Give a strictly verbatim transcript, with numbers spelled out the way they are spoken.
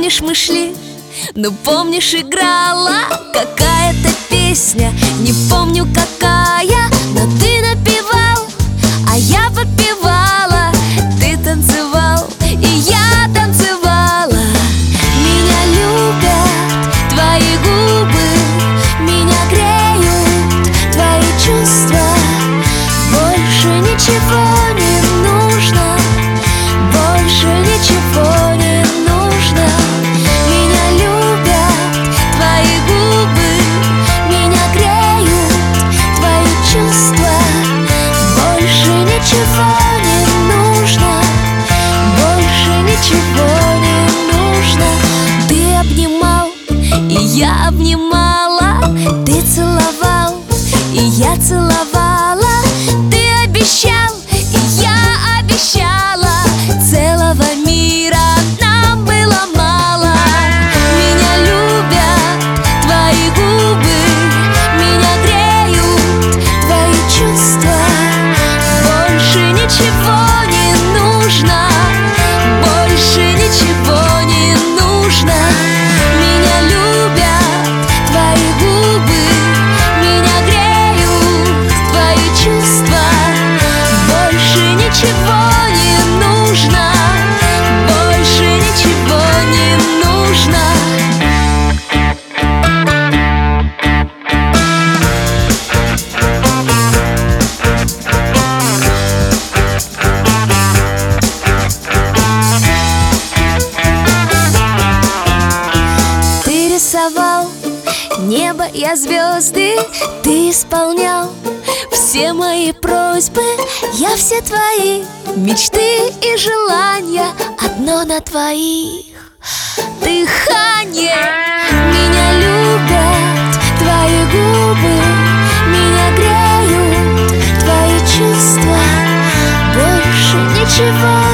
Помнишь, мы шли, ну помнишь, играла какая-то песня, не помню какая, но ты напевал, а я подпевала. Ты танцевал, и я танцевала. Меня любят твои губы, меня греют твои чувства. Больше ничего не нужно, больше ничего не нужно. Меня любят твои губы, меня греют твои чувства. Больше ничего не нужно, больше ничего не нужно. Ты обнимал, и я обнимала. Ты целовал, и я целовала. Ты обещал, и я обещала. Целого мира нам было мало. Меня любят твои губы, меня греют твои чувства. Больше ничего не нужно, больше ничего не нужно. Меня любят твои губы, меня греют твои чувства. Больше ничего не нужно, больше ничего не нужно. Ты рисовал небо, я звезды. Ты исполнял все мои просьбы. Я все твои мечты и желания, одно на твоих дыхание. Меня любят твои губы, меня греют твои чувства. Больше ничего